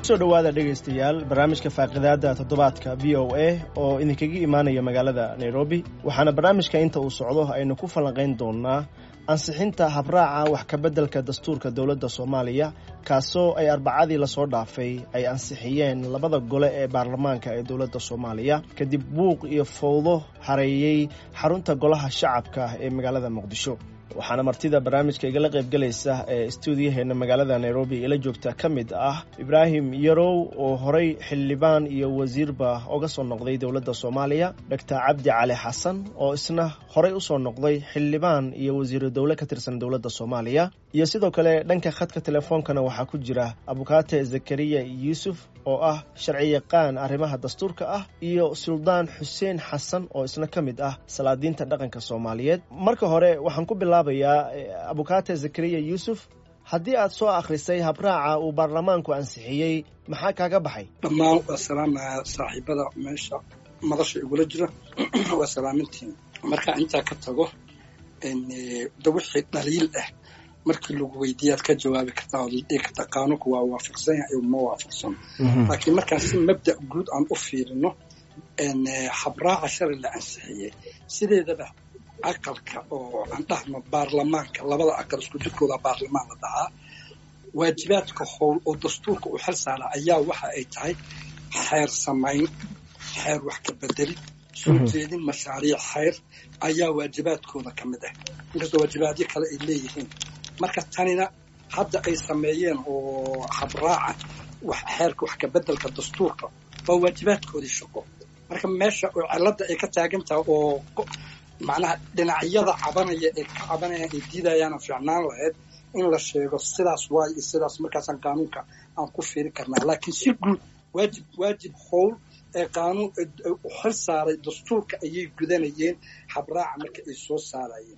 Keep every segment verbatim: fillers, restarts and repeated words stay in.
kusoo dhawaada dhegaystayaal barnaamijka faaqidaada toddobaadka v o a oo idinkaga imaanaya magaalada Nairobi waxaana barnaamijka inta uu socdo aynu ku falanqayn doonaa ansixinta habraaca wax ka beddelka dastuurka dowladda Soomaaliya kaasoo ay arbacadii la soo dhaafay ay ansixiyeen labada gole ee baarlamaanka ee dowladda Soomaaliya kadib buuq iyo fowdo hareeyay xarunta golaha shacabka ee magaalada Muqdisho waxaana martida barnaamijka igala qayb galaysa ee stuudiyaheena magaalada Nairobi ila joogta kamid ah Ibrahim Yarow oo horay xildhibaan iyo wasiirba uga soo noqday dowladda Soomaaliya Doctor Cabdi Cali Xasan oo isna horay u soo noqday xildhibaan iyo wasiir dowlad ka tirsan dowladda Soomaaliya iyo sidoo kale dhanka khadka telefoonkana waxa ku jira Abukaate Zakariya Yusuf oo ah sharci yaqaan arrimaha dastuurka ah iyo Suldaan Xuseen Xasan oo isna kamid ah salaadiinta dhaqanka Soomaaliyeed marka hore waxaan ku bilaabayaa Abukaate Zakariya Yusuf haddii aad soo akhrisay habraaca uu baarlamaanku ansixiyay maxaa kaaga baxay dhammaan waa salaamaya saaxiibada meesha madasha igula jira waa salaamintiin marka intaa ka tago wixii dhaliil ah markii lagu weydiiyaad ka jawaabi kartaa oo dhigi kartaa qaanuunku waa waafaqsan yahay oo ma waafaqsan laakiin markaan si mabda guud aan u fiirino habraaca sharci la ansixiyey sideedaba aqalka oo aan dhahno baarlamaanka labada aqal isku jirkooda baarlamaan la dhahaa waajibaadka howl oo dastuurka u xil saara ayaa waxa ay tahay xeer samayn xeer wax ka bedeli soo jeedin mashaariic xeer ayaa waajibaadkooda ka mid ah inkastoo waajibaadyo kale ay leeyihiin marka tanina hadda ay sameeyeen oo habraaca wax xeerka wax ka beddelka dastuurka waa waajibaadkoodii shaqo marka meesha oo cilada ay ka taagan tahay oo macnaha dhinacyada cabanaya ee ka cabanaya ay diidayaan fiicnaan lahayd in la sheego sidaas waay iyo sidaas markaasaan qaanuunka aan ku fiiri karnaa laakiin si guud waajib waajib howl ee qaanuun u xil saaray dastuurka ayay gudanayeen habraaca marka ay soo saarayeen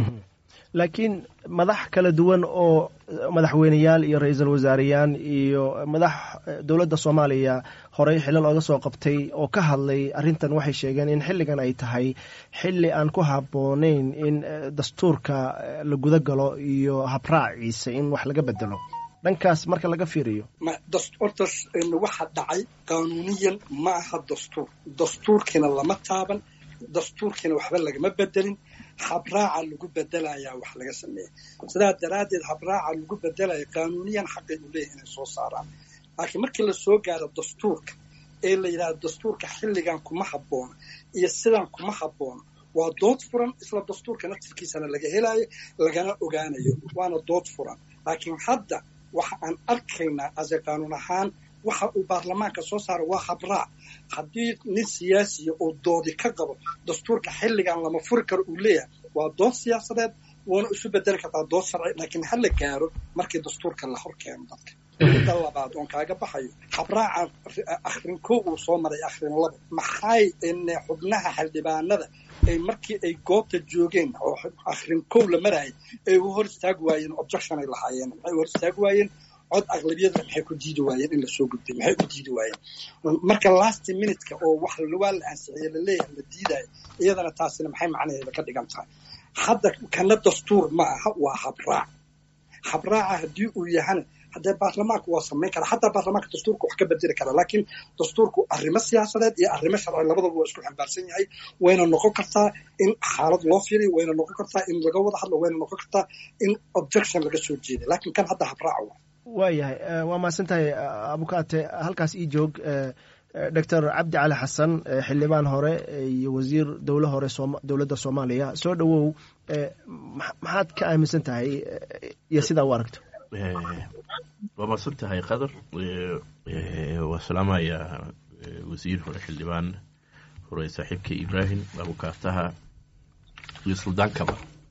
laakiin madax kala duwan oo madaxweynayaal iyo ra'iisul wasaariyaan iyo madax dowladda Soomaaliya horay xilal uga soo qabtay oo ka hadlay arrintan waxay sheegeen in xilligan ay tahay xilli aan ku habboonayn in dastuurka la guda galo iyo habraaciisa in wax laga bedelo dhankaas marka laga fiiriyo ma dastuurtas waxa dhacay qaanuuniyan ma aha dastuur dastuurkina lama taaban dastuurkina waxba lagama bedelin habraaca lagu bedelayaa wax laga sameeyay sidaa daraadeed habraaca lagu bedelayaa qaanuuniyan xaqay u leeyahay inay soo saaraan laakiin markii la soo gaaro dastuurka ee la yiraahdo dastuurka xilligan kuma habboon iyo sidan kuma habboon waa dood furan isla dastuurka naftiisana laga helayo lagana ogaanayo waana dood furan laakiin hadda waxa aan arkaynaa asal qaanuun ahaan waxa uu baarlamaanka soo saaray waa habraac haddii nin siyaasi oo doodi ka qabo dastuurka xilligan lama furi karo uu leeyahay waa dood siyaasadeed waana isu bedeli kartaa dood sharci laakiin hal la gaaro markii dastuurka la hor keeno dadka inta labaad oon kaaga baxayo habraaca akhrin koo uu soo maray akhrin laba maxay in xubnaha xildhibaanada ay markii ay goobta joogeen oo akhrin koo la maray ay u hor istaag waayeen objection ay lahaayeen ay hor istaag waayeen cod aqlabiyada maxay ku diidi waayeen in la soo gudbiyo maxay ku diidi waayeen marka last minute-ka oo wax la ansixiyay la leeyahay la diidayo iyadana taasina maxay macnaheedu ka dhigan tahay hadda kana dastuur ma aha waa habraac habraaca haddii uu yahay hadda baarlamaanku waa sameyn kara hatta baarlamaanka dastuurka wax ka bedeli kara laakiin dastuurku arrimo siyaasadeed iyo arrimo sharci labadaba waa isku xambaarsan yahay wayna noqon kartaa in xaalad loo fiiriyo wayna noqon kartaa in laga wada hadlo wayna noqon kartaa in objection laga soo jeedo laakiin kan hadda habraac waa waayahay waa mahadsantahay Abukaate halkaas ii joog Doctor Cabdi Cali Xasan xildhibaan hore iyo wasiir dowlad hore dowladda Soomaaliya soo dhawow maxaad ka aaminsan tahay iyo sida u aragto waa mahadsantahay qadar waa salaamaya wasiir hore xildhibaan hore saaxiibka Ibrahim Abukaataha iyo Suldaankaba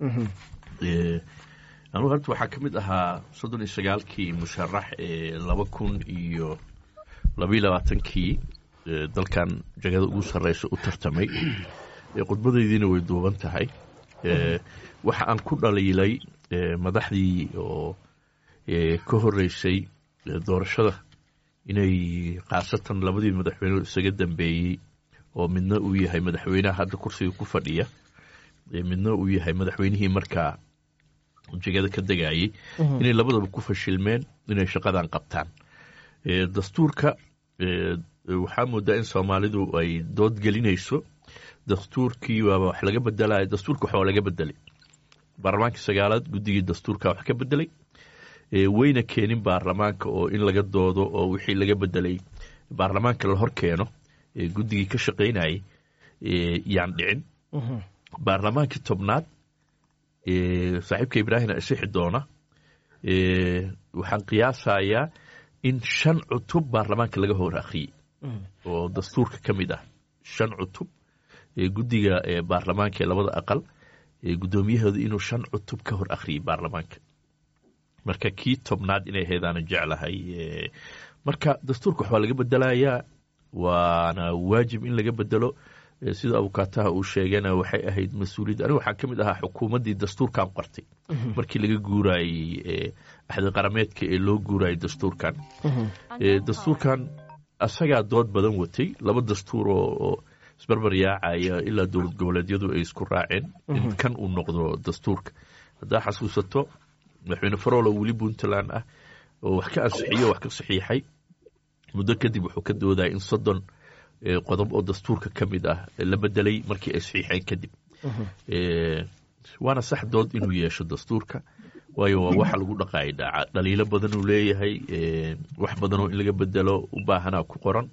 anu horta waxaa ka mid ahaa soddon iyo sagaalkii musharax ee laba kun iyo labiyo labaatankii dalkan jagada ugu sarreysa u tartamay khudbadaydiina way duuban tahay waxa aan ku dhaliilay madaxdii oo ka horreysay doorashada inay khaasatan labadii madaxweyne isaga dambeeyey oo midna uu yahay madaxweynaha hadda kursiga ku fadhiya midna uu yahay madaxweynihii markaa jagada ka degayay inay labadaba ku fashilmeen inay shaqadan qabtaan dastuurka waxaa moodaa in soomaalidu ay dood gelinayso dastuurkii waaba wax laga bedelaya. dastuurka waxaa laga bedelay baarlamaanka sagaalaad guddigii dastuurka wax ka bedelay wayna keenin baarlamaanka oo in laga doodo oo wixii laga bedelay baarlamaanka la hor keeno guddigii ka shaqaynayay yaan dhicin. baarlamaankii tobnaad saaxiibka ibraahim asixi doona waxaan qiyaasayaa in shan cutub baarlamaanka laga hor akhriyey oo dastuurka ka mid ah. shan cutub guddiga baarlamaanka ee labada aqal guddoomiyahooda inuu shan cutub ka hor akhriyey baarlamaanka. marka kii tobnaad inay heedaana jeclahay. marka dastuurka waxbaa laga bedelayaa waana waajib in laga bedelo. sida abukaataha uu sheegana waxay ahayd mas-uuliyad. aniga waxaan ka mid ahaa xukuumaddii dastuurkan qortay markii laga guurayey axdi qarameedka ee loo guurayay dastuurkan. dastuurkan asagaa dood badan watay. laba dastuur oo isbarbar yaacaya ilaa dowlad goboleedyadu ay isku raaceen in kan uu noqdo dastuurka. haddaa xasuusato madaxweyne farolo weli puntland ah oo wax ka ansixiyo wax ka saxiixay muddo kadib wuxuu ka doodaya in soddon qodob oo dastuurka ka mid ah la bedelay markii ay saxiixeen kadib. waana sax dood inuu yeesho dastuurka waayo waa waxa lagu dhaqaayay dhaaca. dhaliilo badan uu leeyahay wax badanoo in laga bedelo u baahanaa ku qoran.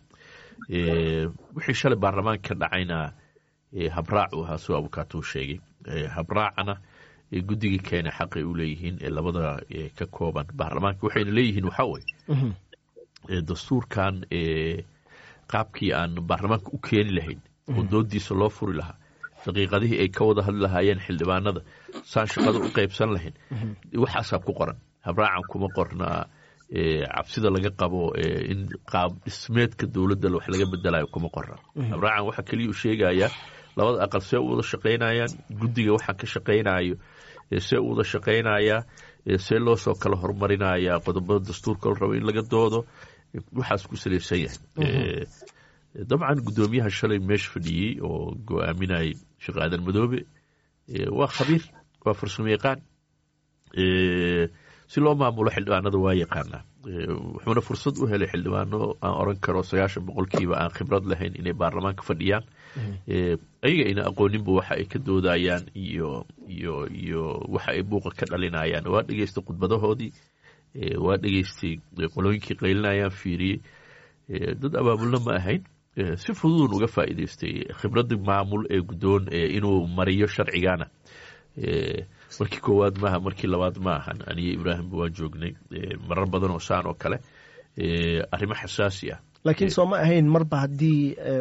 wixii shalay baarlamaanka ka dhacayna habraac uu ahaa soo abukaato uu sheegay. habraacana guddigii keena xaqay u leeyihiin ee labada ka kooban baarlamaanka waxayna leeyihiin waxaa waye dastuurkan qaabkii aan baarlamaanka u keeni lahayn oo doodiisa loo furi lahaa daqiiqadihii ay ka wada hadli lahaayeen xildhibaanada saan shaqada u qaybsan lahayn waxaasaa ku qoran. habraacan kuma qornaa cabsida laga qabo in qaab dhismeedka dowladda wax laga bedelayo kuma qorna. habraacan waxaa keliya u sheegayaa labada aqal see u wada shaqaynayaan guddiga waxaan ka shaqaynayo see u wada shaqaynayaa see loo soo kala horumarinayaa qodobada dastuurka la rabo in laga doodo waxaas ku salaysan yahay. dabcan guddoomiyaha shalay meesha fadhiyey oo go-aaminayay sheekh aadan madoobe waa khabiir waa farsamo yaqaan. si loo maamulo xildhibaanada waa yaqaanaa. wuxuuna fursad u helay xildhibaano aan oran karo sagaashan boqolkiiba aan khibrad lahayn inay baarlamaanka fadhiyaan. ayaga ayna aqooninba waxa ay ka doodayaan iyo iyo iyo waxa ay buuqa ka dhalinayaan. waa dhegeystay khudbadahoodii waa dhegeystay qolooyinkii qaylinayaan fiiriyey. dad abaabulna ma ahayn. si fududuun uga faa'iidaystay khibradda maamul ee guddoon inuu mariyo sharcigana. markii koowaad maaha markii labaad ma ahan. aniyo ibraahimba waa joognay marar badan oo saan oo kale arrimo xasaasi ah. laakiin soo ma ahayn marba haddii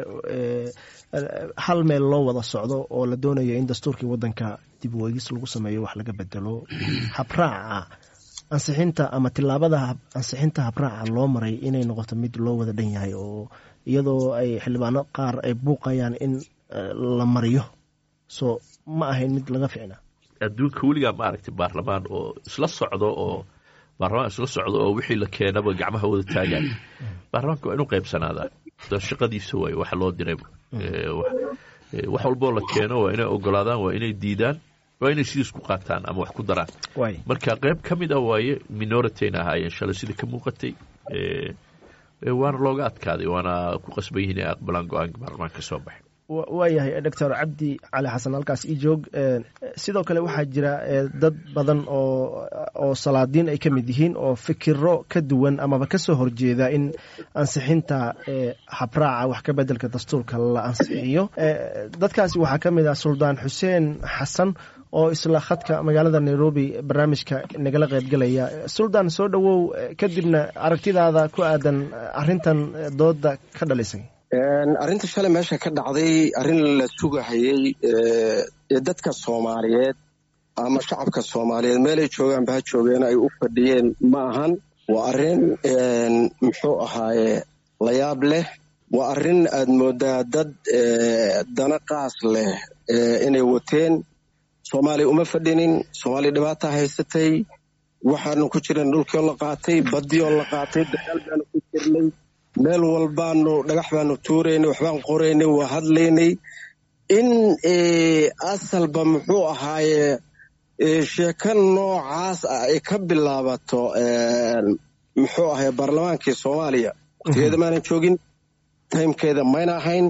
hal meel loo wada socdo oo la doonayo in dastuurkii waddanka dib u eegis lagu sameeyo wax laga bedelo habraaca ansixinta ama tilaabada ansixinta habraaca loo maray inay noqoto mid loo wada dhan yahay oo iyadoo ay xildhibaano qaar ay buuqayaan in la mariyo soo ma ahayn mid laga ficna. adduunka weligaa ma aragtay baarlamaan oo isla socdo oo baarlamaan isla socdo oo wixii la keenaba gacmaha wada taagay. baarlamaanka waa inuu qaybsanaadaa. shaqadiisa waaye waxa loo diray. wax walboo la keeno waa inay ogolaadaan waa inay diidaan waa inay sidiis ku qaataan ama wax ku daraan. marka qayb ka mid ah waaye minoritayna ahaayeen shalay sida ka muuqatay. waana looga adkaaday waana ku qasban yihiin inay aqbalaan go-aanka baarlamaanka ka soo baxay. waayahay doctor cabdi cali xasan halkaas ii joog. sidoo kale waxaa jira dad badan oo oo salaadiin ay ka mid yihiin oo fikiro ka duwan amaba ka soo horjeeda in ansixinta habraaca wax ka bedelka dastuurka la ansixiyo. dadkaasi waxaa ka mid ah suldaan xuseen xasan oo isla khadka magaalada nairobi barnaamijka nagala qaybgalaya. suldaan soo dhowow kadibna aragtidaada ku aadan arrintan dooda ka dhalisay. arrinta shalay meesha ka dhacday arrin la sugahayey ee dadka soomaaliyeed ama shacabka soomaaliyeed meelay joogaanba ha joogeen ay u fadhiyeen ma ahan. waa arrin muxuu ahaaye la yaab leh. waa arrin aad moodaa dad dana qaas leh inay wateen. soomaaliya uma fadhinin. soomaaliya dhibaata haysatay. waxaanu ku jiran dhulkioo la qaatay baddioo la qaatay dagaal baanu ku jirnay. meel walbaanu dhagax baanu tuuraynay waxbaan qoraynay waa hadlaynay. in asalba muxuu ahaaye sheeko noocaas ah ay ka bilaabato muxuu ahay baarlamaankii soomaaliya waqtigeeda maanan joogin timekeeda mayna ahayn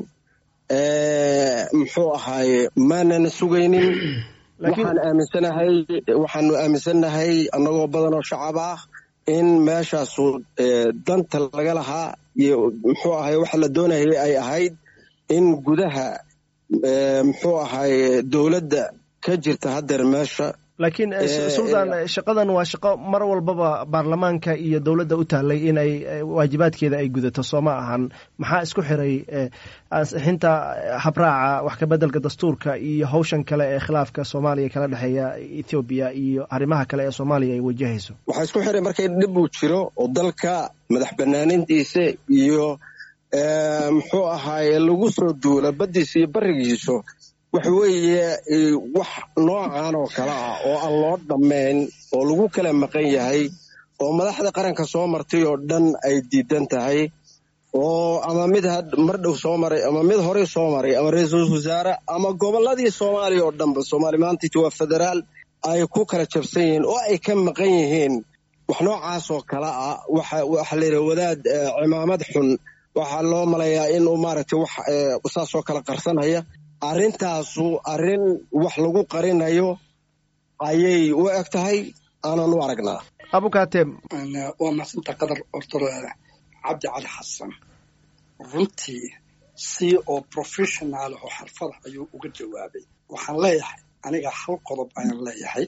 muxuu ahaaye maanan sugaynin waxaan aaminsanahay waxaanu aaminsanahay annagoo badan oo shacab ah in meeshaasu danta laga lahaa iyo muxuu ahay waxa la doonayay ay ahayd in gudaha muxuu ahay dowladda ka jirta haddeer meesha laakiin suldan shaqadan waa shaqo mar walbaba baarlamaanka iyo dowladda u taallay inay waajibaadkeeda ay gudato soo ma ahan maxaa isku xiray ansixinta habraaca wax ka beddelka dastuurka iyo hawshan kale ee khilaafka soomaaliya kala dhexeeya ethoobiya iyo arrimaha kale ee soomaaliya ay wajahayso waxaa isku xiray markay dhib uu jiro oo dalka madax banaanintiisa iyo muxuu ahaaye lagu soo duula baddiisa iyo barigiisu waxa weeye wax noocan oo kale ah oo aan loo dhammayn oo lagu kala maqan yahay oo madaxda qaranka soo martay oo dhan ay diidan tahay oo ama mid mar dhow soo maray ama mid horey soo maray ama ra-iisul wasaare ama gobolladii soomaaliya oo dhanba soomaali maanta waa federaal ay ku kala jabsan yihiin oo ay ka maqan yihiin wax noocaas oo kale ah waxa la yidhaha wadaad cimaamad xun waxaa loo malayaa inuu maaragtay wax saasoo kala qarsanaya arrintaasu arrin wax lagu qarinayo ayay u eg tahay aanan u aragnaa abukaatem waa maasanta qadar ortore cabdi cali xasan runtii si oo professional oo xirfad ayuu uga jawaabay waxaan leeyahay aniga hal qodob ayaan leeyahay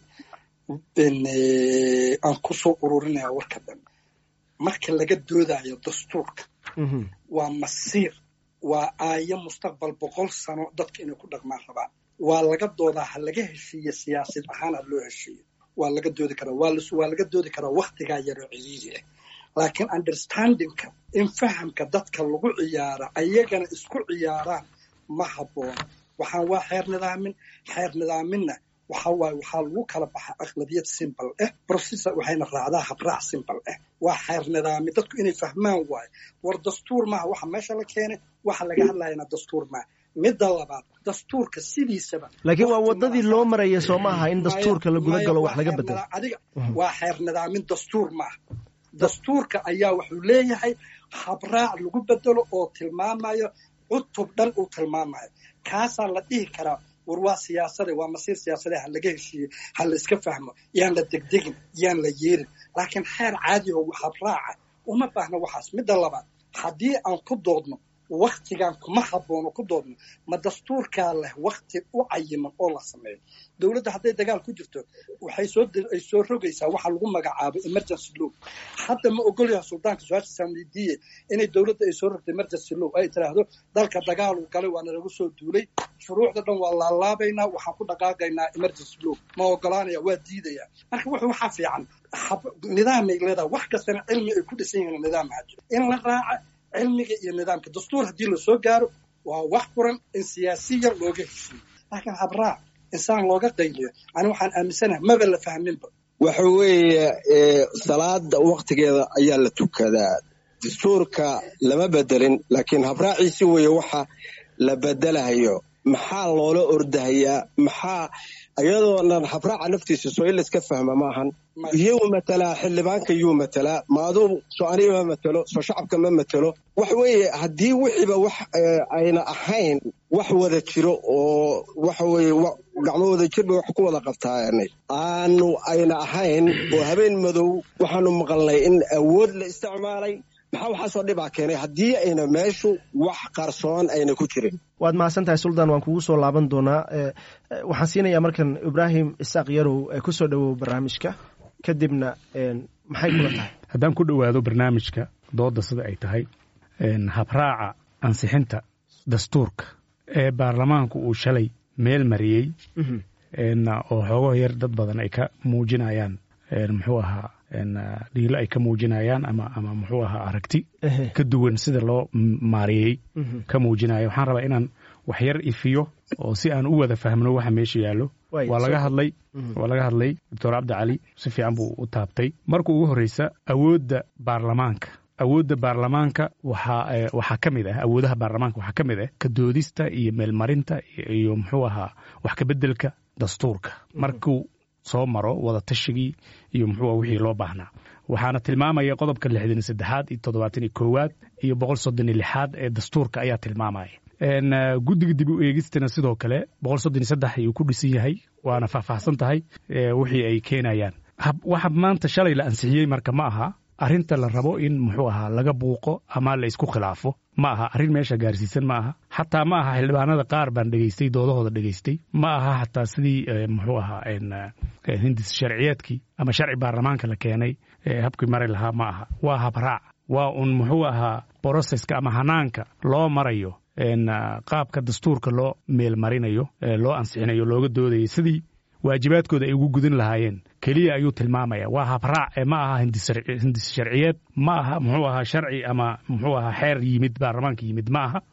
aan ku soo ururinaya warka dhan marka laga doodayo dastuurka waa masiir waa aayo mustaqbal boqol sano dadka inay ku dhaqmaan rabaan waa laga doodaa ha laga heshiiye siyaasad ahaan ha loo heshiiyo waa laga doodi karaa waa laga doodi karaa waktigaa yaroo ciriiri ah laakiin understandingka in fahamka dadka lagu ciyaara ayagana isku ciyaaraan ma habboon waxaan waa xeer nidaamin xeer nidaaminna waxa waaye waxaa lagu kala baxa aqlabiyad simple ah processor waxayna raacdaa habraac simple ah waa xeer nidaami dadku inay fahmaan waaye war dastuur maaha waxa meesha la keenay waxa laga hadlayana dastuur maaha midda labaad dastuurka sidiisaba laakiin waa wadadii loo maraya soo maaha in dastuurka la guda galo wax laga bedelo adiga waa xeer nidaamin dastuur maaha dastuurka ayaa wuxuu leeyahay habraac lagu bedelo oo tilmaamayo cutub dhan uu tilmaamayo kaasaa la dhihi karaa war waa siyaasade waa masiir siyaasade ha laga heshiiyo ha la iska fahmo yaan la degdegin yaan la yeerin laakiin xeer caadi oo habraaca uma baahna waxaas midda labaad haddii aan ku doodno waktigan kuma haboono ku doodno ma dastuurkaa leh wakti u cayiman oo la sameeyo dowladda hadday dagaal ku jirto waxay soo ay soo rogaysaa waxa lagu magacaabo emergency law hadda ma ogolyaha suldaanka su-aasha saamidiye inay dowladda ay soo rogto emergency law ay tiraahdo dalka dagaal uu galay waana lagu soo duulay shuruucda dhan waa laalaabaynaa waxaan ku dhaqaaqaynaa emergency law ma ogolaanaya waa diidaya marka wuxuu waxaa fiican nidaamay leedahay wax kastana cilmi ay ku dhisan yihiin nidaam ha jiro in la raaca cilmiga iyo nidaamka dastuur haddii la soo gaaro waa wax furan in siyaasiyan looga heshiiyo laakiin habraac insaan looga qayliyo ani waxaan aaminsanahay maba la fahminba waxa weeye salaada waktigeeda ayaa la tukadaa dastuurka lama bedelin laakiin habraaciisi weeye waxa la bedelahayo maxaa loola ordahayaa maxaa ayadoonan habraaca naftiisa soo in layska fahma maahan iyuu matalaa xildhibaanka yuu matalaa ma aduu soo aniga ma matelo soo shacabka ma matelo waxa weeye haddii wixiiba wax ayna ahayn wax wada jiro oo waxa weeye gacmo wada jirba wax ku wada qabtaanay aanu ayna ahayn oo habeen madow waxaanu maqalnay in awood la isticmaalay maxaa waxaasoo dhibaa keenay haddii ayna meeshu wax qarsoon ayna ku jirin waad mahadsan tahay suldaan waan kugu soo laaban doonaa waxaan siinayaa markan ibraahim isaaq yarow ku soo dhowow barnaamijka kadibna maxay kula tahay haddaan ku dhowaado barnaamijka doodda sida ay tahay habraaca ansixinta dastuurka ee baarlamaanku uu shalay meel mariyey oo xoogo yar dad badan ay ka muujinayaan muxuu ahaa dhiilo ay ka muujinayaan ama ama muxuu ahaa aragti ka duwan sida loo maariyey ka muujinayo waxaan rabaa inaan wax yar ifiyo oo si aan u wada fahmno waxa meesha yaallo waa laga hadlay waa laga hadlay doctor cabdi cali si fiican buu u taabtay marka ugu horreysa awoodda baarlamaanka awoodda baarlamaanka waxaa waxaa ka mid ah awoodaha baarlamaanka waxaa ka mid ah ka doodista iyo meelmarinta iyo muxuu ahaa wax ka beddelka dastuurka markuu soo maro wada tashigii iyo muxuu wixii loo baahnaa waxaana tilmaamaya qodobka lixdan iyo saddexaad iyo toddobaatan iyo koowaad iyo boqol soddon iyo lixaad ee dastuurka ayaa tilmaamaya guddiga dib u eegistana sidoo kale boqol soddon iyo saddex ayuu ku dhisan yahay waana faahfaahsan tahay wixii ay keenayaan waxa maanta shalay la ansixiyey marka ma aha arrinta la rabo in muxuu ahaa laga buuqo ama la isku khilaafo ma aha arrin meesha gaarsiisan ma aha xataa ma aha xildhibaanada qaar baan dhegaystay doodahooda dhegaystay ma aha xataa sidii muxuu ahaa hindis sharciyeedkii ama sharci baarlamaanka la keenay habkii mari lahaa ma aha waa habraac waa un muxuu ahaa broseska ama hanaanka loo marayo qaabka dastuurka loo meelmarinayo loo ansixinayo looga doodayo sidii waajibaadkooda ay ugu gudan lahaayeen keliya ayuu tilmaamaya waa habraac ee ma aha hindis sharciyeed ma aha muxuu ahaa sharci ama muxuu ahaa xeer yimid baarlamaanka yimid ma aha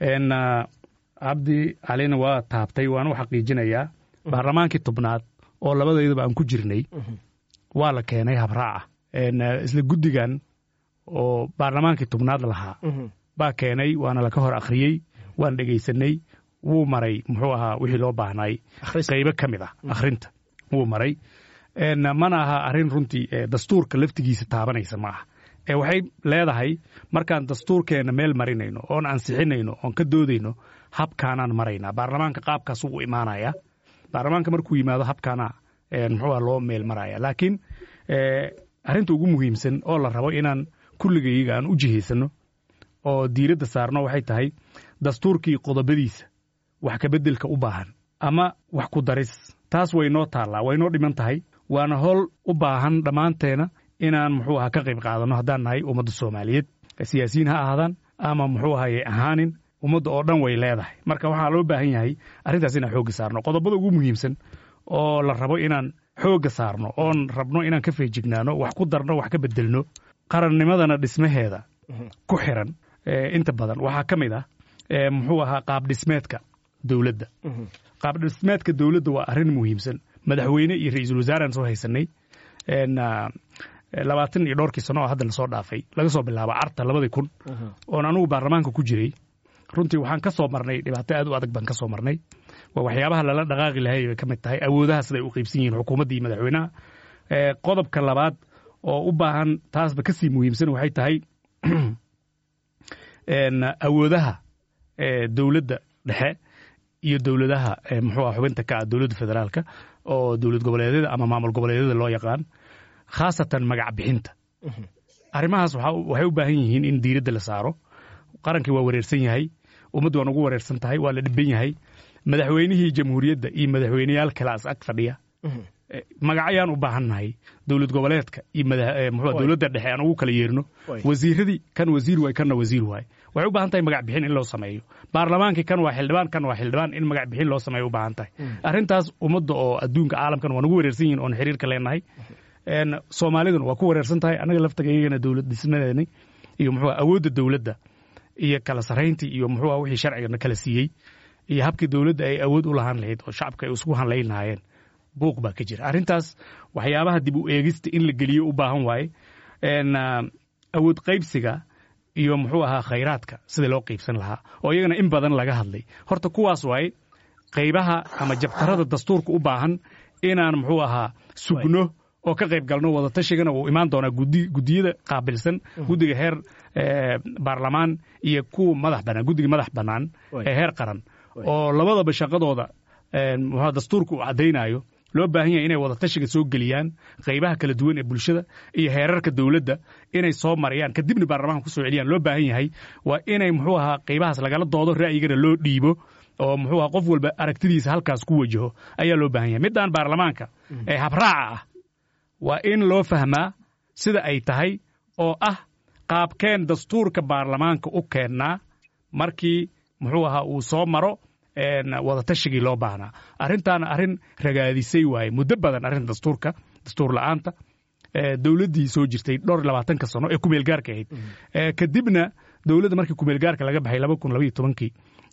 cabdi calina waa taabtay waan u xaqiijinayaa baarlamaankii tobnaad oo labadeedaba aan ku jirnay waa la keenay habraaca isla guddigan oo baarlamaankii tobnaad lahaa baa keenay waana laka hor akhriyey waan dhegaysanay wuu maray muxuu ahaa wixii loo baahnay qaybo ka mid ah akhrinta wuu maray mana aha arrin runtii dastuurka laftigiisa taabanaysa ma aha ee waxay leedahay markaan dastuurkeenna meel marinayno oon ansixinayno oon ka doodayno habkaanaan maraynaa baarlamaanka qaabkaas u imaanaya baarlamaanka markuu yimaado habkaana muxuu aha loo meel maraya laakiin arrinta ugu muhiimsan oo la rabo inaan kulligayga aan u jihaysano oo diiradda saarno waxay tahay dastuurkii qodobadiisa wax ka beddelka u baahan ama wax ku daris taas way noo taallaa way noo dhiman tahay waana howl u baahan dhammaanteena inaan muxuu ahaa ka qayb qaadanno haddaan nahay ummadda soomaaliyeed siyaasiyiin ha ahaadaan ama muxuu ahayay ahaanin ummadda oo dhan way leedahay marka waxaa loo baahan yahay arrintaas inaan xoogga saarno qodobada ugu muhiimsan oo la rabo inaan xoogga saarno oon rabno inaan ka feejignaano wax ku darno wax ka beddelno qarannimadana dhismaheeda ku xiran inta badan waxaa ka mid ah muxuu ahaa qaab dhismeedka dowladda qaab dhismeedka dowladda waa arrin muhiimsan madaxweyne iyo ra-iisul wasaaraan soo haysanay labaatan iyo dhowrkii sano oo hadda lasoo dhaafay laga soo bilaabo carta labadii kun oon anugu baarlamaanka ku jiray runtii waxaan ka soo marnay dhibaato aad u adag baan ka soo marnay waa waxyaabaha lala dhaqaaqi lahay bay ka mid tahay awoodaha siday u qaybsan yihiin xukuumadda iyo madaxweynaha qodobka labaad oo u baahan taasba ka sii muhiimsan waxay tahay awoodaha dowladda dhexe iyo dowladaha muxuu ah xubinta ka ah dowladda federaalka oo dowlad goboleedyada ama maamul goboleedyada loo yaqaan khaasatan magac bixinta arrimahaas waxay u baahan yihiin in diiradda la saaro qarankii waa wareersan yahay ummaddu waan ugu wareersan tahay waa la dhibban yahay madaxweynihii jamhuuriyadda iyo madaxweyneyaal kalaas ag fadhiya magacayaan u baahannahay dowlad goboleedka iyo muxuu dowladda dhexe aan ugu kala yeerno wasiiradii kan wasiir waay kanna wasiir waay waxay u baahan tahay magac bixin in loo sameeyo baarlamaankii kan waa xildhibaan kan waa xildhibaan in magac bixin loo sameeyo u baahan tahay arrintaas ummadda oo adduunka caalamkan waan ugu wareersan yihiin oon xiriirka leenahay soomaaliduna waa ku wareersan tahay annaga laftageygana dowlad dhismadeeni iyo muxuu awoodda dowladda iyo kala sarrayntii iyo muxuu wixii sharcigana kala siiyey iyo habkii dowladda ay awood u lahaan lahayd oo shacabka ay isku hanlayn lahaayeen buuq baa ka jira arrintaas waxyaabaha dib u eegista in la geliyo u baahan waaye awood qaybsiga iyo muxuu ahaa khayraadka sida loo qaybsan lahaa oo iyagana in badan laga hadlay horta kuwaas waaye qaybaha ama jabtarada dastuurka u baahan inaan muxuu ahaa sugno oo ka qayb galno wada tashigana wuu imaan doonaa guddiyada qaabilsan guddiga heer baarlamaan iyo kuwa madax bannaan guddiga madax bannaan ee heer qaran oo labadaba shaqadooda muxuu dastuurka uu caddaynayo loo baahan yahay inay wada tashiga soo geliyaan qaybaha kala duwan ee bulshada iyo heerarka dowladda inay soo marayaan kadibna baarlamaanka ku soo celiyaan loo baahan yahay waa inay muxuu ahaa qaybahaas lagala doodo ra'yigana loo dhiibo oo muxuu ahaa qof walba aragtidiisa halkaas ku wajaho ayaa loo baahan yahay midaan baarlamaanka ee habraaca ah waa in loo fahmaa sida ay tahay oo ah qaabkeen dastuurka baarlamaanka u keennaa markii muxuu ahaa uu soo maro wada tashigii loo baahnaa arrintaana arrin ragaadisay waaye muddo badan arrinta dastuurka dastuur la'aanta dowladdii soo jirtay dhowr iyo labaatanka sano ee kumeelgaarka ahayd kadibna dowladda markii kumeelgaarka laga baxay laba kun labaiyo tobankii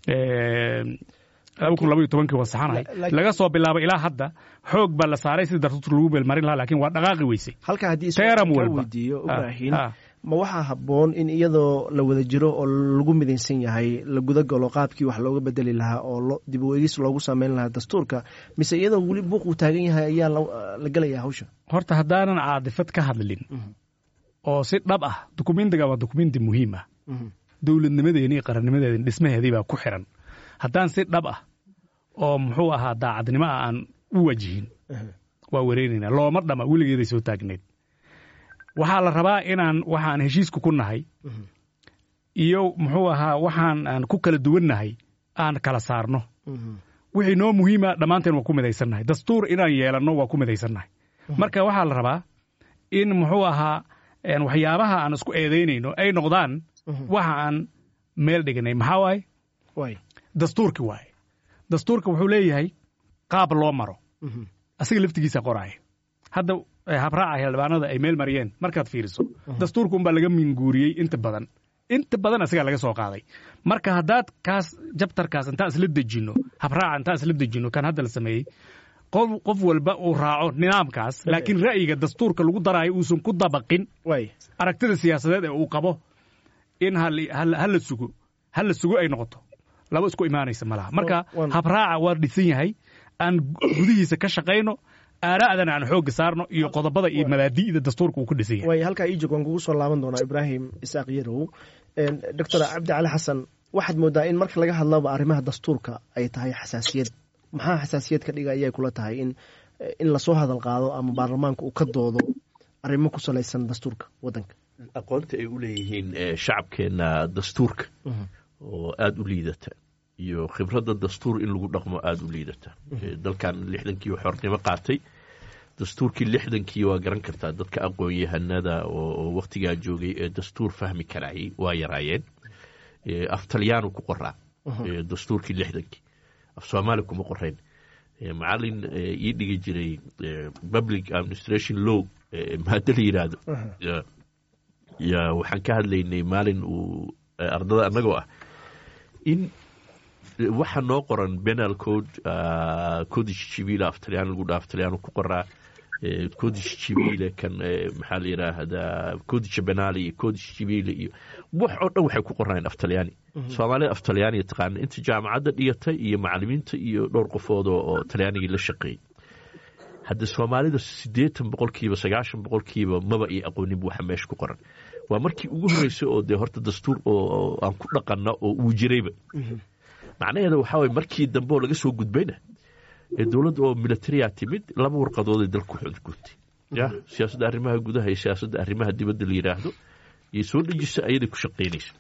laba kun labaiyo tobankii waa saxanahay laga soo bilaabo ilaa hadda xoog baa la saaray sida dastuurka lagu meelmarin lahaa laakiin waa dhaqaaqi weysay halka haddii ka weydiiyo ibraahin ma waxaa habboon in iyadoo la wada jiro oo lagu midaysan yahay la guda galo qaabkii wax looga bedeli lahaa oo dib u eegis loogu samayn lahaa dastuurka mise iyadoo weli buuq uu taagan yahay ayaa la gelayaa hawsha horta haddaanan caadifad ka hadlin oo si dhab ah dukumentiga waa dukumenti muhiim ah dowladnimadeena iyo qarannimadeena dhismaheedii baa ku xiran haddaan si dhab ah oo muxuu ahaa daacadnimo ah aan u wajihin waa wareeraynaa looma dhama weligeeday soo taagneed waxaa la rabaa inaan waxaan heshiisku ku nahay iyo muxuu ahaa waxaan aan ku kala duwannahay aan kala saarno wixii noo muhiima dhammaanteen waa ku midaysannahay dastuur inaan yeelanno waa ku midaysannahay marka waxaa la rabaa in muxuu ahaa waxyaabaha aan isku eedaynayno ay noqdaan waxa aan meel dhignay maxaa waaye dastuurki waaye dastuurka wuxuu leeyahay qaab loo maro asiga laftigiisa qoraaya hadda habraaca xildhibaanada ay meel mariyeen markaad fiiriso dastuurka unbaa laga minguuriyey inta badan inta badan asigaa laga soo qaaday marka haddaad kaas jabtarkaas intaan isla dejinno habraaca intaan isla dejinno kan hadda la sameeyey qof walba uu raaco nidaamkaas laakiin ra'yiga dastuurka lagu daraayo uusan ku dabaqin aragtida siyaasadeed ee uu qabo in hala sugo hala sugo ay noqoto laba isku imaanaysa malaha marka habraaca waa dhisan yahay aan gudihiisa ka shaqayno aaraa'dana aan xoogga saarno iyo qodobada iyo mabaadi'da dastuurka uu ku dhisan yahay way halkaa ii joog waan kugu soo laaban doonaa ibraahim isaaq yarow doctor cabdi cali xasan waxaad moodaa in marka laga hadlaba arrimaha dastuurka ay tahay xasaasiyad maxaa xasaasiyad ka dhiga ayay kula tahay in in lasoo hadal qaado ama baarlamaanka uu ka doodo arrimo ku salaysan dastuurka waddanka aqoonta ay u leeyihiin shacabkeenna dastuurka oo aada u liidata iyo khibradda dastuur in lagu dhaqmo aada u liidata dalkan lixdankii xornimo qaatay dastuurkii lixdankii waa garan kartaa dadka aqoon-yahanada oo wakhtigaa joogay ee dastuur fahmi karayay waa yaraayeen af talyaanu ku qoraa dastuurkii lixdankii af soomaali kuma qorayn macallin ii dhigi jiray public administration law maada la yidhaahdo ya waxaan ka hadlaynay maalin uu ardada annagoo ah in waxa noo qoran penal code codice civil af talyaani lagu dhaaf talyaanu ku qoraa codice civil kan maxaa la yiraahdaa codice penal iyo codice civil iyo wax oo dhan waxay ku qornaan af talyaani Soomaalida af talyaani taqaan inta jaamacadda dhigatay iyo macallimiinta iyo dhowr qofood oo talyaaniga la shaqeeyay hadda Soomaalida siddeetan boqolkiiba sagaashan boqolkiiba maba ay aqoonin waxa meesha ku qoran waa markii ugu horeysay oo de horta dastuur oo aan ku dhaqanno oo uu jirayba macnaheedu waxa way markii dambe laga soo gudbayna ee dawladda oo military timid laba warqadood ee dalku xudgutay ya siyaasadda arrimaha gudaha iyo siyaasadda arrimaha dibadda la yiraahdo iyo soo dhijisa ayada ku shaqeynaysa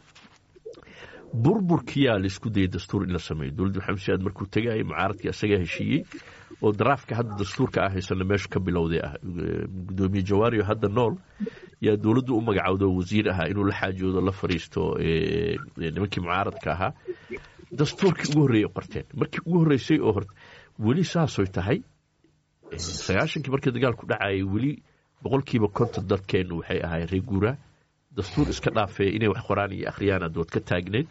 burburkiyaa la isku dayay dastuur in la sameeyo dawladda maxamed siyaad markuu tagay mucaaradkii asaga heshiiyey oo daraafka hadda dastuurka ah haysana meesha ka bilowday ah gudoomiye jawaariyo hadda nool yaa dawladdu u magacawdo wasiir ahaa inuu la xaajoodo la fariisto nimankii mucaaradka ahaa dastuurkii ugu horreeyay qorteen markii ugu horreysay oo horta weli saasooy tahay sagaashankii markii dagaalku dhacayay weli boqolkiiba konton dadkeennu waxay ahaayeen reer guuraa dastuur iska dhaafee inay wax qoraan iyo akhriyaan adood ka taagneed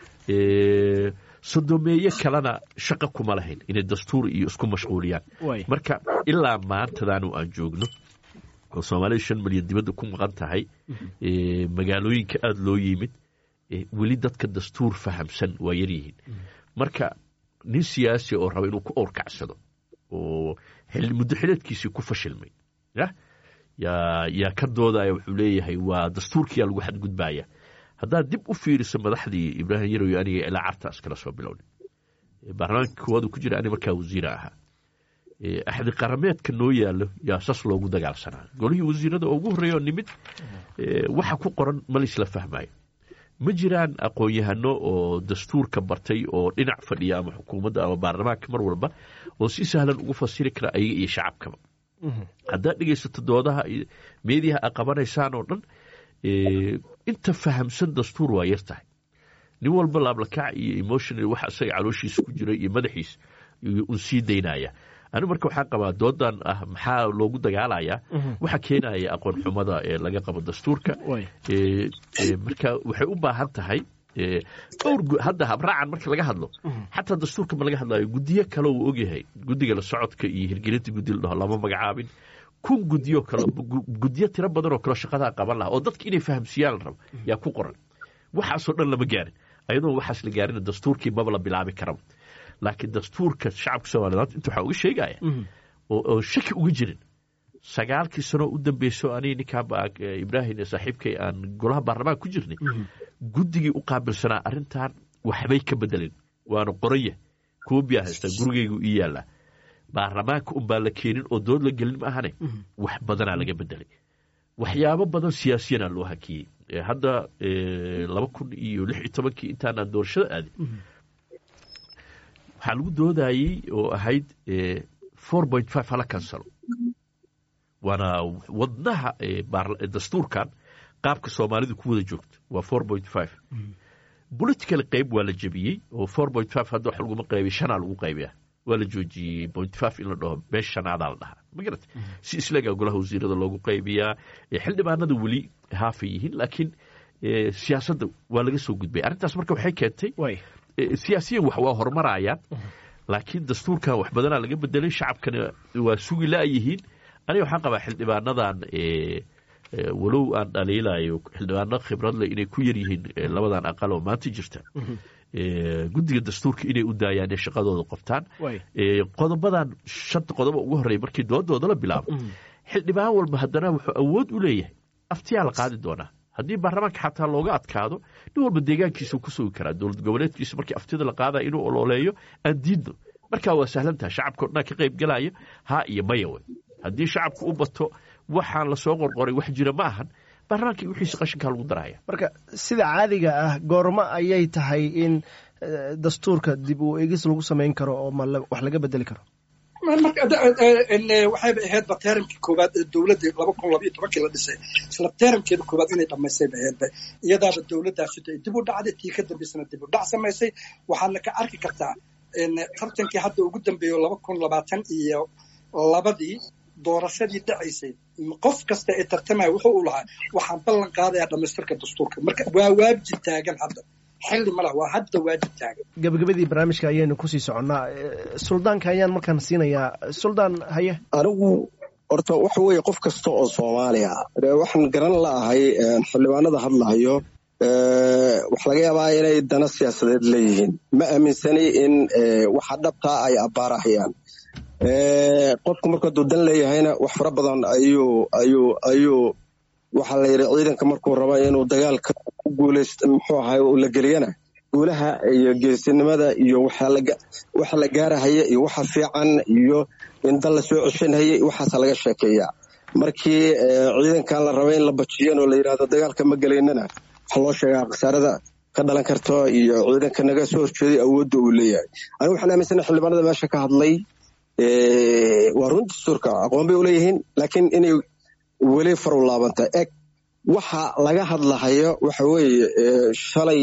sodomeeye kalena shaqo kuma lahayn inay dastuur iyo isku mashquuliyaan marka ilaa maantadaanu aan joogno oo soomaalida shan milyan dibadda ku maqan tahay magaalooyinka aada loo yimid weli dadka dastuur fahamsan waa yar yihiin marka nin siyaasi oo raba inuu ku owrkacsado oo muddo xileedkiisii ku fashilmay ya yaa ka doodaya wuxuu leeyahay waa dastuurkiyaa lagu xadgudbaya haddaad dib u fiiriso madaxdii ibraahim yarow iyo aniga ilaa cartaas kala soo bilowna baarlamaanka koowaadu ku jira ani markaa wasiira ahaa axdi qarameedka noo yaallo yaa sas loogu dagaalsanaa golihii wasiirada oo ugu horreeya oo nimid waxa ku qoran ma laisla fahmayo ma jiraan aqoon-yahano oo dastuurka bartay oo dhinac fadhiya ama xukuumadda ama baarlamaanka mar walba oo si sahlan ugu fasiri kara ayaga iyo shacabkaba haddaad dhegaysato doodaha iyo meediyaha a qabanaysaan oo dhan inta fahamsan dastuur waa yar tahay nin walba laablakac iyo emotional waxa isaga calooshiisa ku jira iyo madaxiisa un sii daynaya anigu marka waxaan qabaa doodan ah maxaa loogu dagaalayaa waxa keenaya aqoon xumada ee laga qabo dastuurka marka waxay u baahan tahay dhowr hadda habraacan marka laga hadlo xataa dastuurka ma laga hadlayo guddiyo kale uu ogyahay guddiga la socodka iyo hirgelinta guddi la dhaho lama magacaabin kun guddiyo kale guddiyo tiro badan oo kale shaqadaa qaban lahaa oo dadka inay fahamsiiyaan la rabo yaa ku qoran waxaasoo dhan lama gaarin ayadoo waxaas la gaarin dastuurkii maba la bilaabi karaba laakiin dastuurka shacabka Soomaaliyeed inta waxa uu sheegaya oo shaki uga jirin sagaalkii sano u dambeyso anii ninkaa ibraahim saaxiibkay aan golaha baarlamaanka ku jirnay guddigii u qaabilsanaa arrintan waxbay ka bedeleen waana qoraya koobiya haysta gurigaygu ii yaallaa baarlamaanka unbaa la keenin oo dood la gelin ma ahane wax badanaa laga bedelay waxyaabo badan siyaasiyanaa loo hakiyey hadda laba kun iyo lix iyo tobankii intaanaan doorashada aadin waxaa lagu doodayey oo ahayd four point five hala kansalo waana wadnaha dastuurkan qaabka soomaalidu ku wada joogto waa four point five political qayb waa la jebiyey oo four point five hadda wax laguma qaybay shanaa lagu qaybiyaa waa la joojiyey point five in la dhaho beesh shanaadaa la dhahaa ma garata si islagaa golaha wasiirada loogu qaybiyaa xildhibaanada weli haafay yihiin laakiin siyaasadda waa laga soo gudbay arrintaas marka waxay keentay siyaasiyan wax waa horumarayaan laakiin dastuurkan wax badanaa laga bedelay shacabkana waa sugi la'yihiin aniga waxaan qabaa xildhibaanadan walow aan dhaliilayo xildhibaano khibrad leh inay ku yar yihiin labadan aqal oo maanta jirta guddiga dastuurka inay u daayaan ee shaqadooda qabtaan qodobadan shanta qodoba ugu horreeya markii doodooda la bilaabo xildhibaan walba haddana wuxuu awood u leeyahay aftiyaa la qaadi doonaa haddii baarlamaanka xataa looga adkaado nin walba deegaankiisuu ku sugi karaa dowlad goboleedkiisa markii aftida la qaadaya inuu ololeeyo aan diidno markaa waa sahlantaha shacabka o dhanaa ka qayb galaya haa iyo maya wey haddii shacabku u bato waxaan lasoo qorqoray wax jira ma ahan baarlamaanka wixiisa qashinkaa lagu daraya marka sida caadiga ah goormo ayay tahay in dastuurka dib u eegis lagu samayn karo oo ma wax laga bedeli karo waxayba ahaydba teramkii koowaad ee dowladda laba kun labaiyo tobankii la dhisay isla teramkeeda koowaad inay dhammaysay ba ahaydba iyadaaba dowladdaasi dib u dhacday tii ka dambaysana dib u dhac samaysay waxaadna ka arki kartaa tartankii hadda ugu dambeeyo laba kun labaatan iyo labadii doorashadii dhacaysay qof kasta ee tartamaya wuxuu u lahaa waxaan ballan qaadayaa dhammaystirka dastuurka marka waa waajib taagan hadda xilli ma laha waa hadda waajib taagan gabagabadii barnaamijka ayaynu kusii soconnaa suldaanka ayaan markaan siinayaa suldaan haye anigu horta waxa weeye qof kasta oo soomaaliya waxaan garan la'ahay xildhibaanada hadlahayo waxaa laga yaabaa inay dana siyaasadeed leeyihiin ma aaminsani in waxa dhabtaa ay abbaarahayaan qofku markuu hadduu dan leeyahayna wax fara badan ayuu ayuu ayuu waxaa la yidhi ciidanka markuu raba inuu dagaalka ku guulaysto muxuu ahay la geliyana guulaha iyo geesinimada iyo waxa la gaarahaya iyo waxa fiican iyo in dal la soo ceshanhaya waxaasa laga sheekeeyaa markii ciidankan la raba in la bajiyan oo la yidhaahdo dagaalka ma gelaynana waxaa loo sheegaa khasaarada ka dhalan karto iyo ciidanka naga soo horjeeday awoodda uu leeyahay anigu waxaan aaminsana xildhibaanada meesha ka hadlay waa run dastuurka aqoon bay u leeyihiin laakiin inay weli far u laabanta eg waxa laga hadlahayo waxa weeye shalay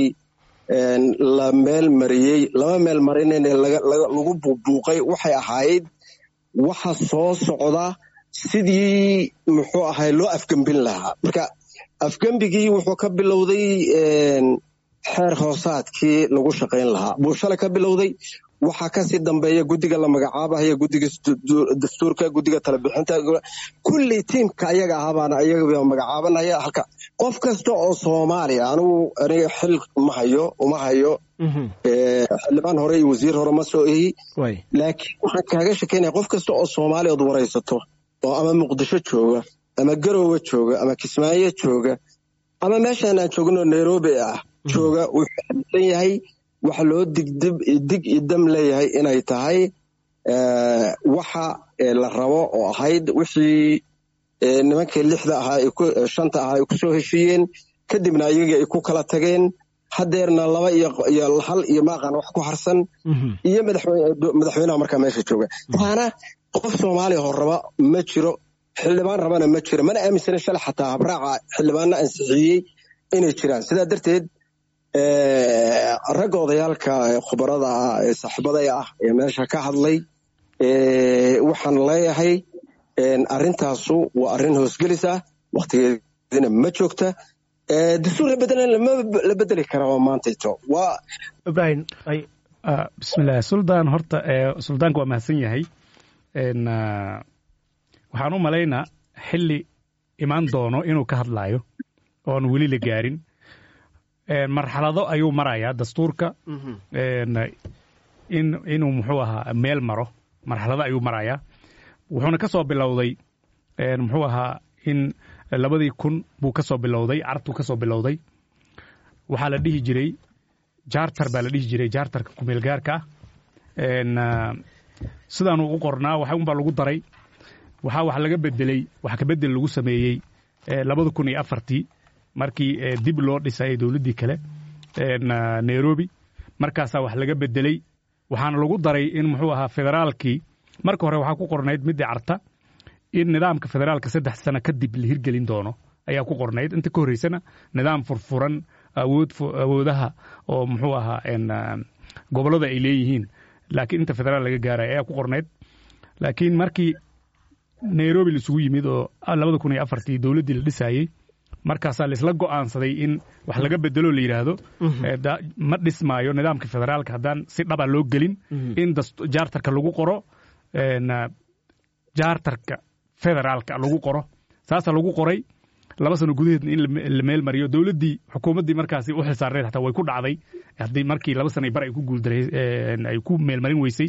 la meel mariyey lama meel marinayne lagu buubuuqay waxay ahayd waxa soo socda sidii muxuu ahay loo afgembin lahaa marka afgembigii wuxuu ka bilowday xeer hoosaadkii lagu shaqayn lahaa buu shalay ka bilowday waxaa kasii dambeeya guddiga la magacaabahaya guddiga dastuurka guddiga talabixinta kulli tiimka ayaga ahabaana ayaga magacaabanaya halka qof kasta oo soomaaliya anigu aniga xil ma hayo uma hayo xildhibaan hore iyo wasiir hore ma soo ehi laakiin waxaan kaaga shekeynaya qof kasta oo soomaaliya ood waraysato oo ama muqdisho jooga ama garowe jooga ama kismaayo jooga ama meeshaan aan joogno nairobi ah jooga wuxuu xamsan yahay waxa loo digdib dig idam leeyahay inay tahay waxa la rabo oo ahayd wixii nimankii lixda ahaa shanta ahaa ay ku soo heshiiyeen kadibna ayagii ay ku kala tageen hadeerna laba iyo hal iyo maaqan wax ku harsan iyo madaxweynaha markaa meesha jooga taana qof soomaaliya hor raba ma jiro xildhibaan rabana ma jiro mana aaminsana shalay xataa habraaca xildhibaanna ansixiyey inay jiraan sidaa darteed ragga odayaalka khubarada ah ee saaxiibaday ah ee meesha ka hadlay waxaan leeyahay arrintaasu waa arrin hoosgelis ah wakhtigeedina ma joogta dastuur la bedelan la bedeli karaa maantayto waa ibrahim bismillaah suldaan horta suldaanka waa mahadsan yahay waxaan u malaynaa xilli imaan doono inuu ka hadlaayo oon weli la gaarin marxalado ayuu marayaa dastuurka inuu muxuu ahaa meel maro marxalado ayuu marayaa wuxuuna ka soo bilowday muxuu ahaa in labadii kun buu ka soo bilowday carabtuu ka soo bilowday waxaa la dhihi jiray jaartar baa la dhihi jiray jaartarka kumeelgaarka ah sidaanuu u qornaa waxa unbaa lagu daray waxaa wax laga bedeley wax ka bedel lagu sameeyey labada kun iyo afartii markii dib loo dhisayay dowladdii kale nairobi markaasaa wax laga bedeley waxaana lagu daray in muxuu ahaa federaalkii marka hore waxaa ku qornayd midii carta in nidaamka federaalka saddex sano kadib la hirgelin doono ayaa ku qornayd inta ka horreysana nidaam furfuran awood awoodaha oo muxuu ahaa gobollada ay leeyihiin laakiin inta federaal laga gaaray ayaa ku qornayd laakiin markii nairobi la isugu yimid oo labada kun iyo afartii dowladdii la dhisaayey markaasaa laisla go'aansaday in wax laga bedelo la yidhaahdo ma dhismaayo nidaamka federaalka haddaan si dhaba loo gelin in jaartarka lagu qoro jaartarka federaalka lagu qoro saasaa lagu qoray laba sano gudaheedna in la meel mariyo dowladdii xukuumaddii markaasi u xilsaarneed xataa way ku dhacday haddii markii laba sano bar ay ku guuldaray ay ku meelmarin weysay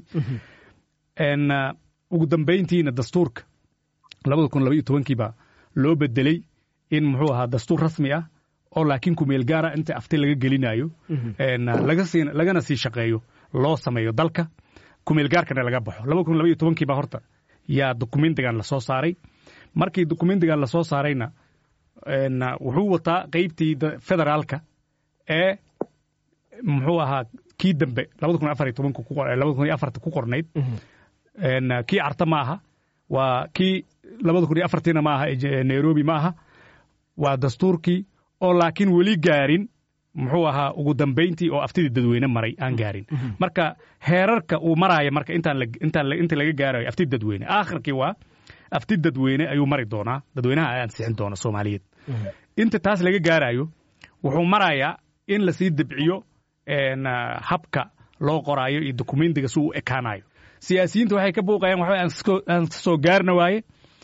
ugu dambayntiina dastuurka labada kun laba iyo tobankiibaa loo bedeley in muxuu ahaa dastuur rasmi ah oo laakiin kumeel gaara inta afti laga gelinayo lagana sii shaqeeyo loo sameeyo dalka kumeel gaarkana laga baxo laba kun laba iyo tobankiibaa horta yaa dokumentigan lasoo saaray markii dokumentigan lasoo saarayna wuxuu wataa qaybtii federaalka ee muxuu ahaa kii dambe labada kun afar iyo tobanka labada kun iyo afarta ku qornayd kii carta ma aha waa kii labada kun iyo afartiina ma aha nairobi ma aha waa dastuurkii oo laakiin weli gaarin muxuu ahaa ugu dambayntii oo aftidii dadweyne maray aan gaarin marka heerarka uu maraayo marka intaan intaan inta laga gaarayo aftid dadweyne aakhirkii waa aftid dadweyne ayuu mari doonaa dadweynaha ay ansixin doona Soomaaliyeed inta taas laga gaarayo wuxuu marayaa in la sii dibciyo habka loo qoraayo iyo dokumentiga si uu ekaanayo siyaasiyiinta waxay ka buuqayaan waxa aan soo gaarna waaye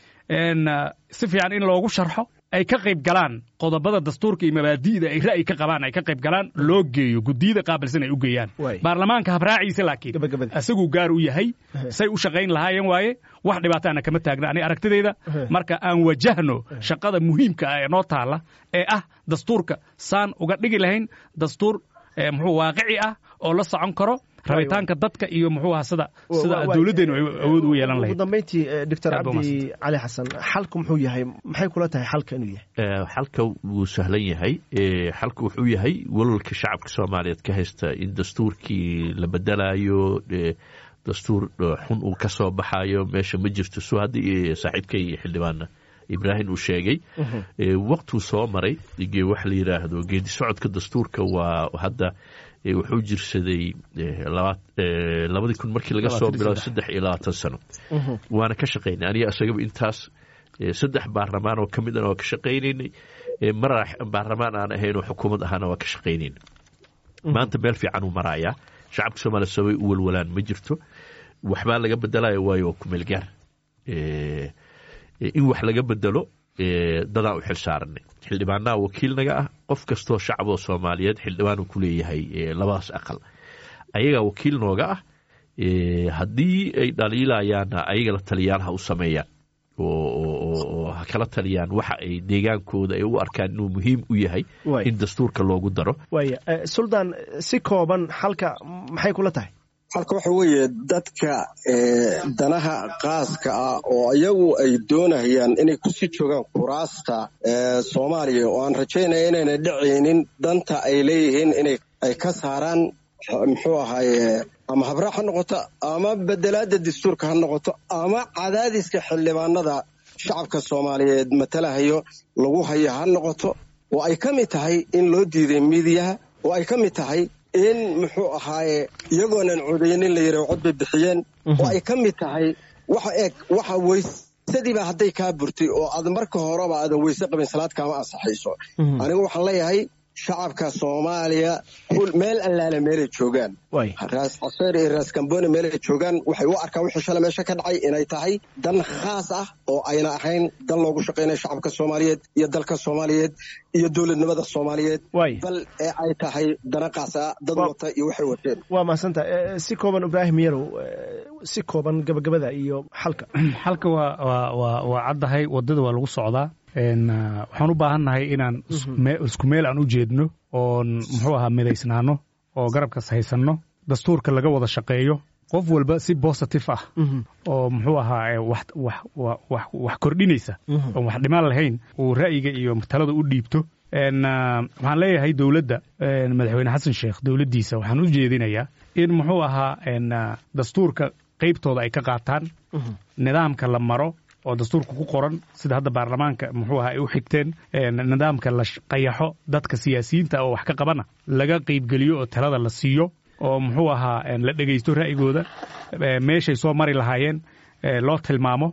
si fiican in loogu sharxo ay ka qayb galaan qodobada dastuurka iyo mabaadi'da ay ra'yi ka qabaan ay ka qayb galaan loo geeyo gudiyada qaabilsan ay u geeyaan baarlamaanka habraaciisa laakiin asagu gaar u yahay say u shaqayn lahaayeen waaye wax dhibaatana kama taagna ani aragtidayda marka aan wajahno shaqada muhiimka ah ee noo taala ee ah dastuurka saan uga dhigi lahayn dastuur muxuu waaqici ah oo la socon karo rabitaanka dadka iyo muxuu ahaa sida sida dawladdeenu ay awood u yeelan lahayd. ugu dambeyntii Doctor Abdi Cali Xasan xalku muxuu yahay maxay kula tahay xalka inuu yahay xalka wuu sahlan yahay xalku wuxuu yahay walaalka shacabka Soomaaliyeed ka haysta in dastuurkii la bedelayo dastuur xun uu ka soo baxayo meesha ma jirto soo hadii saaxiibkay xildhibaana Ibrahim uu sheegay waqtu soo maray digay wax la yiraahdo geedi socodka dastuurka waa hadda wuxuu jirsaday labadii kun markii laga soo bilaabo saddex iyo labaatan sano waana ka shaqaynay aniga asagaba intaas saddex baarlamaan oo kamid ah oo ka shaqaynaynay mar baarlamaan aan ahayn oo xukuumad ahana waa ka shaqaynaynay maanta meel fiican uu marayaa shacabka Soomaaliyeed sabay u walwalaan ma jirto waxba laga bedelayo waayo ku meel gaar in wax laga bedelo dadaa u xilsaaranay xildhibaanada wakiilnaga ah qof kastoo shacaboo Soomaaliyeed xildhibaan uu ku leeyahay labadaas aqal ayaga wakiil nooga ah haddii ay dhaliilayaan ayaga la taliyaalaha u sameeyaan oo kala taliyaan waxa ay deegaankooda ay u arkaan inuu muhiim u yahay in dastuurka loogu daro waaya Sultan si kooban halka maxay kula tahay halka waxa weeye dadka danaha qaaska ah oo iyagu ay doonayaan inay ku sii joogaan kuraasta Soomaaliya oo aan rajaynaa inay dhicinin danta ay leeyihiin inay ay ka saaraan muxuu ahaaye ama habraac ha noqoto ama bedelaada dastuurka ha noqoto ama cadaadiska xildhibaanada shacabka Soomaaliyeed matalahayo lagu hayo ha noqoto oo ay ka mid tahay in loo diiday miidiyaha oo ay ka mid tahay in muxuu ahaaye iyagoonan codeynin la yiraahdo cod bay bixiyeen oo ay ka mid tahay waxa eeg waxa weysadii hadday kaa burtay oo aad marka horeba aad weyse qabin salaad kaama ansaxayso anigu waxaan leeyahay shacabka Soomaaliya meel allaale meel joogan raas casir iyo raas Kamboni meel joogan waxay u arkaan wixii shalay meesha ka dhacay inay tahay dan khaas ah oo ayna ahayn dan loogu shaqeynay shacabka Soomaaliyeed iyo dalka Soomaaliyeed iyo dawladnimada Soomaaliyeed bal ay tahay dan khaas ah dad wata iyo waxay wateen waa maasanta si kooban Ibrahim Yarow si kooban gabagabada iyo xalka xalka waa waa waa waa caddahay waddada waa lagu socdaa waxaan u baahannahay inaan isku meel aan u jeedno oon muxuu ahaa midaysnaano oo garabkas haysanno dastuurka laga wada shaqeeyo qof walba si positive ah oo muxuu ahaa wax wax wax wax kordhinaysa oo wax dhimaan lahayn uu ra'yiga iyo talada u dhiibto waxaan leeyahay dowladda madaxweyne xasan sheekh dowladdiisa waxaan u jeedinayaa in muxuu ahaa dastuurka qaybtooda ay ka qaataan nidaamka la maro oo dastuurka ku qoran sida hadda baarlamaanka muxuu ahaa ay u xigteen nidaamka la qayaxo dadka siyaasiyiinta oo wax ka qabana laga qaybgeliyo oo talada la siiyo oo muxuu ahaa la dhegaysto ra'yigooda meeshay soo mari lahaayeen loo tilmaamo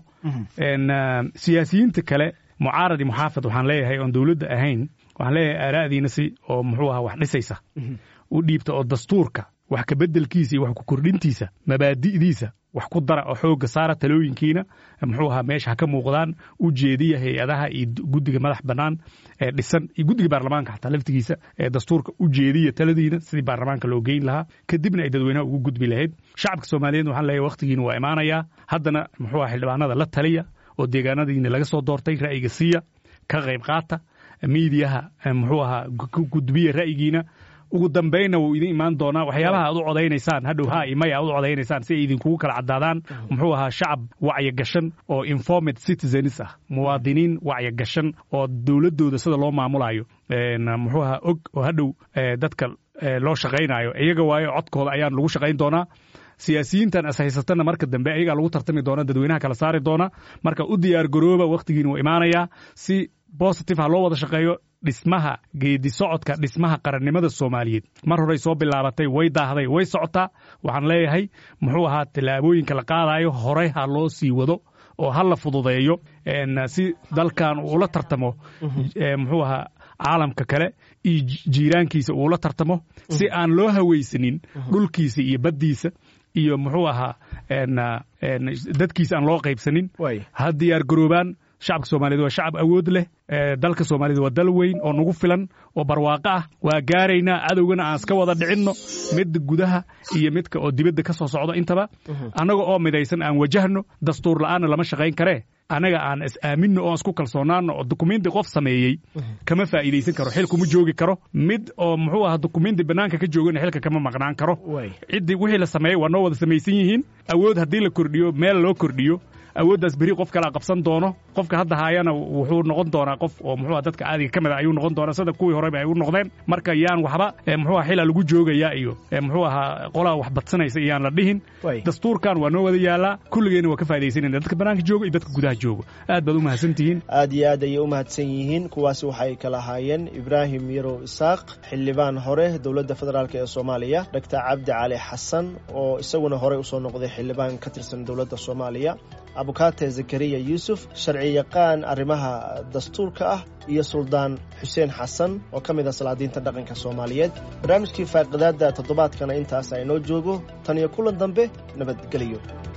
siyaasiyiinta kale mucaarad iyo muxaafid waxaan leeyahay oon dowladda ahayn waxaan leeyahay aaraa'diina si oo muxuu ahaa wax dhisaysa u dhiibta oo dastuurka wax ka beddelkiisa iyo wax ku kordhintiisa mabaadi'diisa wax ku dara oo xoogga saara talooyinkiina muxuu ahaa meesha ha ka muuqdaan u jeediya hay-adaha iyo guddiga madax bannaan ee dhisan iyo guddiga baarlamaanka xataa laftigiisa ee dastuurka u jeediya taladiina sidii baarlamaanka loo geyn lahaa kadibna ay dadweynaha ugu gudbi lahayd shacabka soomaaliyeed waxaan leeyahay wakhtigiina waa imaanayaa haddana muxuu ahaa xildhibaanada la taliya oo deegaanadiina laga soo doortay ra'yiga siiya ka qayb qaata miidiyaha muxuu ahaa gudbiya ra'yigiina ugu dambaynna wuu idin imaan doonaa waxyaabaha aad u codaynaysaan hadhow haa iyo maya aad u codaynaysaan si ay idinkugu kala caddaadaan muxuu ahaa shacab wacyi gashan oo informed citizens ah muwaadiniin wacyi gashan oo dowladdooda sida loo maamulayo muxuu ahaa og oo hadhow dadka loo shaqaynayo iyaga waayo codkooda ayaan lagu shaqayn doonaa siyaasiyiintan as haysatana marka dambe ayagaa lagu tartami doona dadweynaha kala saari doona marka u diyaar garooba wakhtigiina wuu imaanayaa si positive ha loo wada shaqeeyo dhismaha geedi socodka dhismaha qarannimada Soomaaliyeed mar hore soo bilaabatay way daahday way socotaa waxaan leeyahay muxuu ahaa tilaabooyinka la qaadayo hore ha loo sii wado oo hal la fududeeyo si dalkan uu la tartamo muxuu ahaa caalamka kale iyo jiiraankiisa uu la tartamo si aan loo hawaysanin dhulkiisa iyo baddiisa iyo muxuu ahaa dadkiisa aan loo qaybsanin ha diyaar garoobaan shacabka Soomaaliyeed waa shacab awood leh dalka Soomaaliyeed waa dal weyn oo nagu filan oo barwaaqo ah waa gaaraynaa cadowgana aan iska wada dhicinno mid gudaha iyo midka oo dibadda ka soo socdo intaba anaga oo midaysan aan wajahno dastuur la'aan lama shaqayn karee anaga aan is aaminno oo isku kalsoonaano oo dukumeenti qof sameeyay kama faa'iideysan karo xil kuma joogi karo mid oo muxuu ahaa dukumeenti banaanka ka joogana xilka kama maqnaan karo cidii wixii la sameeyay waa noo wada samaysan yihiin awood haddii la kordhiyo meel loo kordhiyo awooddaas beri qof kala qabsan doono qofka hadda haayana wuxuu noqon doonaa qof oo muxuu dadka caadiga kamid ah ayuu noqon doonaa sida kuwii hore ay u noqdeen marka yaan waxba muxuu xilal lagu joogayaa iyo muxuu ahaa qolaa wax badsanaysa iyaan la dhihin dastuurkan waa noo wada yaala kulligeena waa ka faa'iideysanayna dadka banaanka jooga iyo dadka gudaha jooga aad baad u mahadsantihiin aad iyo aad ayay u mahadsan yihiin kuwaasi waxay kala ahaayeen Ibraahim Yarow Isaaq xildhibaan hore dowladda federaalka ee Soomaaliya Doctor Cabdi Cali Xasan oo isaguna hore u soo noqday xildhibaan ka tirsan dowladda Soomaaliya Abukaate Zakariya Yusuf sharci yaqaan arrimaha dastuurka ah iyo Suldaan Xuseen Xasan oo kamid ah salaadiinta dhaqanka Soomaaliyeed barnaamijkii faaqidaada toddobaadkana intaas ay noo joogo tan iyo kulan dambe nabadgelyo.